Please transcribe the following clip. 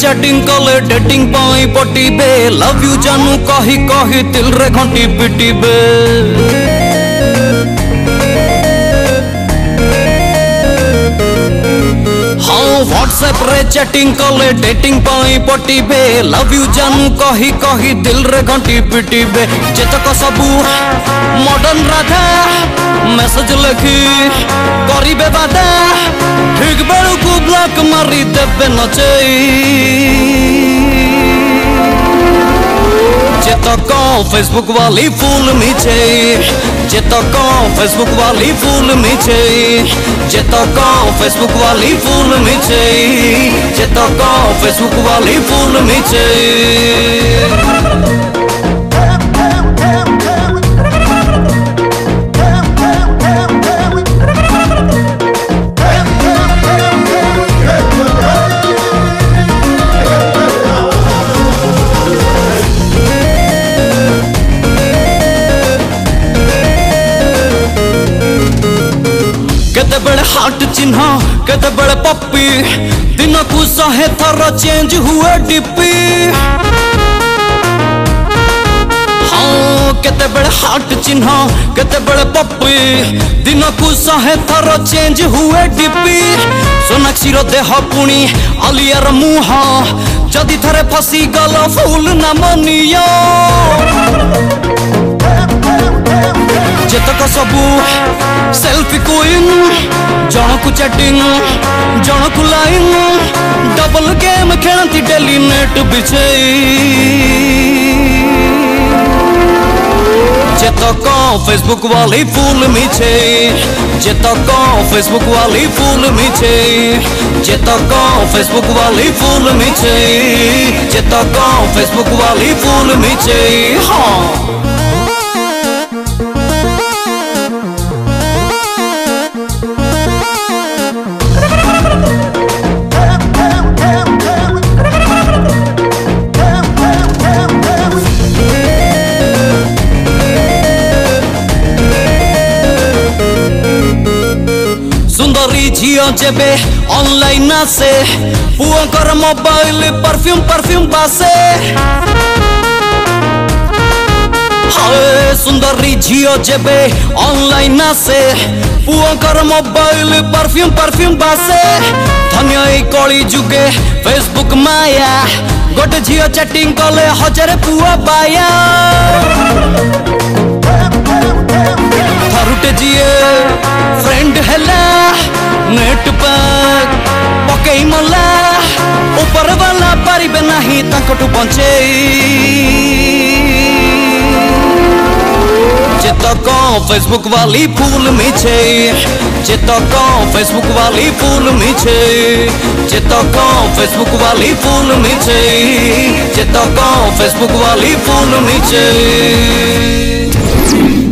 Chatting कले dating पाई पटिबे लव यू जानू कही कही दिल रे घंटी पिटिबे। हाँ व्हाट्सएप रे चैटिंग कले डेटिंग पाई पटिबे लव यू जानू कही कही दिल रे घंटी पिटिबे। जेतक सबू मॉडर्न राधा मेसेज लिखी करिबे बाधा ठीक बेलू को ब्लॉक मारी देबे नचई। जेतक फेसबुक वाली फूल मीछे जेतक फेसबुक वाली फूल मीछे जेतक फेसबुक वाली फूल मीछे जेतक फेसबुक वाली फूल मीछे। केते बड़े हार्ट चिन्ह केते बड़े पप्पी दिन को 100 थर चेंज हुए डिप्पी। हाँ केते बड़े हार्ट चिन्ह केते बड़े पप्पी दिन को 100 थर चेंज हुए डिप्पी। सोनाक्षी रो देह पुणी आलियार मुह जदि थरे फसी गल फूल न मनियो। जेतक सबू सेल्फी क्वीन जनकु चैटिंग जनकु लाइन डबल गेम खेलती डेली नेट बिछई। जेतक फेसबुक वाली फूल मीछे जेतक फेसबुक वाली फूल मीछे जेतक फेसबुक वाली फूल मीछे जेतक फेसबुक वाली फूल मीछे। हाँ सुंदरी झियो जेबे ऑनलाइन आसे पुअकर मोबाइल परफ्यूम परफ्यूम बासे। हाय सुंदरी झियो जेबे ऑनलाइन आसे पुअकर मोबाइल परफ्यूम परफ्यूम बासे। धन्य ए कली जुगे फेसबुक माया गोटे झियो चैटिंग कले 1000 पुआ बाया। थरुटे जिए फ्रेंड हेला नेट पैक पकई मला ऊपर वाला पारिबे नाही ताकटू बंचेई। जेतक फेसबुक वाली फूल मीछे जेतक फेसबुक वाली फूल मीछे जेतक फेसबुक वाली फूल मीछे जेतक फेसबुक वाली फूल मीछे।